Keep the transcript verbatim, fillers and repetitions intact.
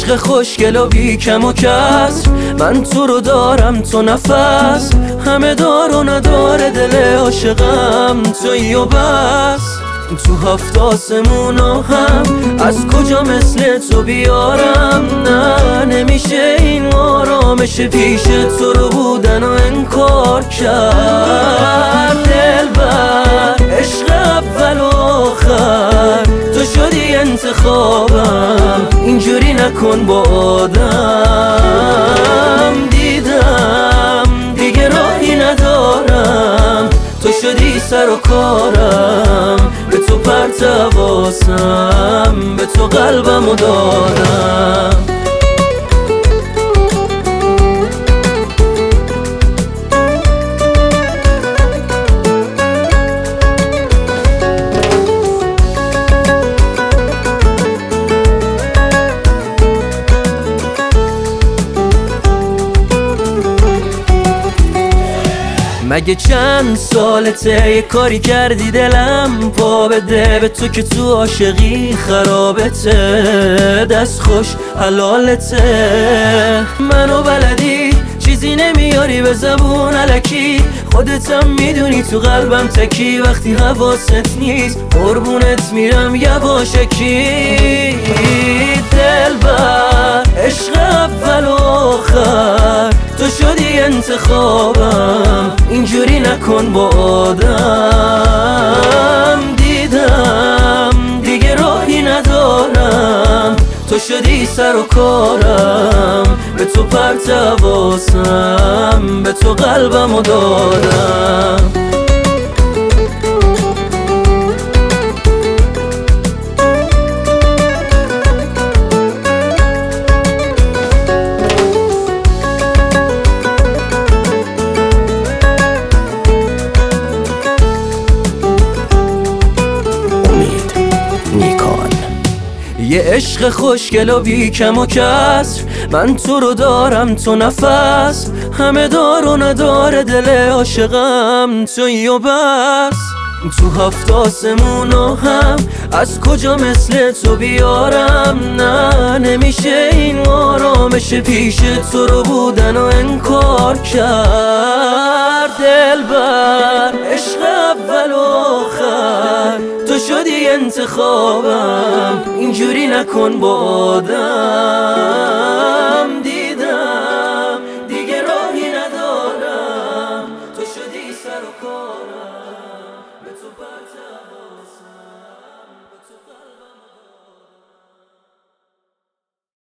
عشق خوشگل و بی کم و کسر، من تو رو دارم تو نفس، همه دار و نداره دل عاشقم تویی و بس. تو هفت آسمونو هم از کجا مثل تو بیارم، نه نمیشه این آرامش پیش تو رو بودن و انکار کرد. دلبر عشق اول و آخر تو شدی انتخابم، اینجوری نکن با آدم. دیدم دیگه راهی ندارم، تو شدی سر و کارم، به تو پرتواسم، به تو قلبمو دادم. مگه چند سالته یه کاری کردی دلم پا بده به تو که تو عاشقی خرابته، دست خوش حلالته. منو بلدی چیزی نمیاری به زبون الکی، خودتم میدونی تو قلبم تکی، وقتی حواست نیست قربونت میرم یواشکی. دلبر عشق اول و آخر تو شدی انتخابم، اینجوری نکن با آدم. دیدم دیگه راهی ندارم، تو شدی سر و کارم، به تو پرتواسم، به تو قلبمو دادم. یه عشق خوشگل و بی کم و کسر، من تو رو دارم تو نفس، همه دار و نداره دل عاشقم تویی و بس. تو هفت آسمونو هم از کجا مثل تو بیارم، نه نمیشه این آرامش پیش تو رو بودن و انکار کرد. دلبر عشق اول و آخر تو شدی انتخابم، اینجوری نکن با آدم. دیدم دیگه راهی ندارم، تو شدی سر و کارم، به تو پرتواسم.